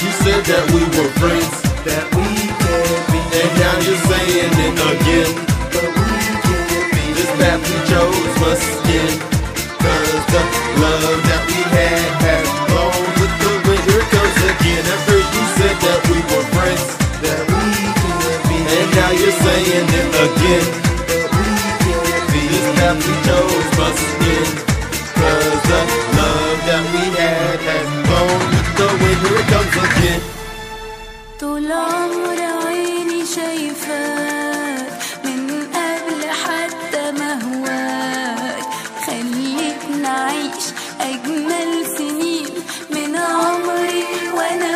you said that we were friends, that we can't be, and now you're saying it again. but we can't be. This path we chose must end, 'cause the love that we had has blown with the wind. Here it comes again. At first you said that we were friends, That we can't be, and now you're saying it again. but we can't be. This path we chose must end, 'cause the love that we had has blown with the wind. Here it comes again. طول عمر عيني شايفاك من قبل حتى ما هواك، خليتني أعيش أجمل سنين من عمري وأنا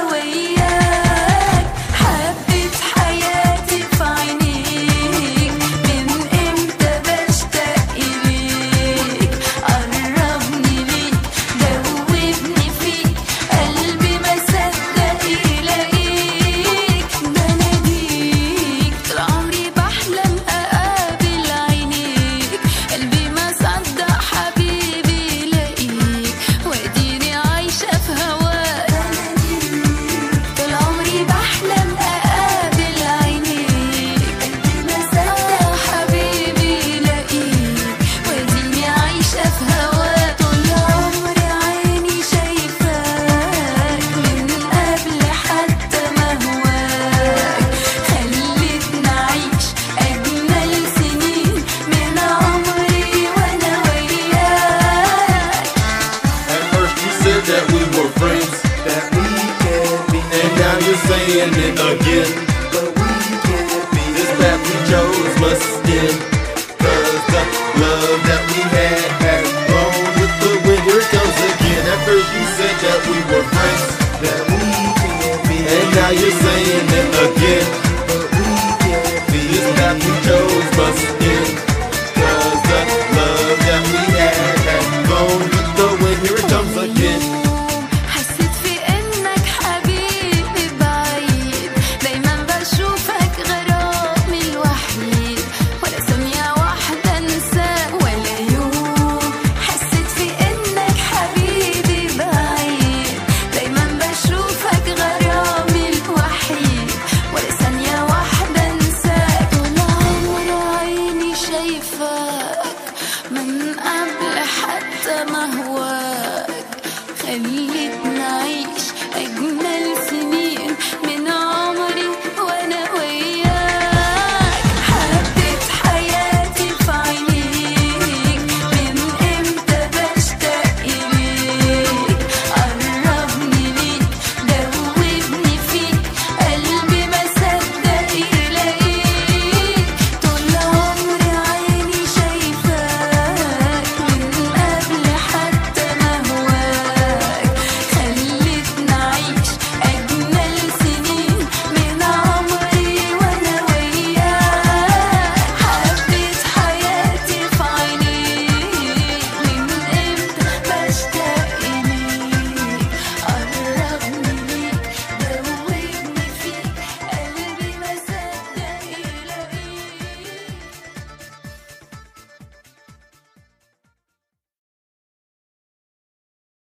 وياك. حبيت حياتي في عينيك، من إمتى بشتاق إليك. قربني ليك، دوبني فيك، قلبي ما صدق يلاقيك. بناديك طول عمري بحلم أقابل عينيك، قلبي ما صدق حبيبي يلاقيك، وأديني عايشة في هواك. طول عمري بحلم أقابل عينيك، قلبي ما صدق حبيبي يلاقيك، وأديني عايشة في هواك. طول عمري عيني شايفاك من قبل حتى ما هواك، خليتني أعيش أجمل سنين من عمري وأنا وياك. At first you said that we were friends, That we can't be, and now you're saying it again. but we can't be. This path we chose must end, 'cause the love that we had has blown with the wind. Here it comes again. At first you said that we were friends, That we can't be, and now you're saying it again. but we can't be. This path we chose must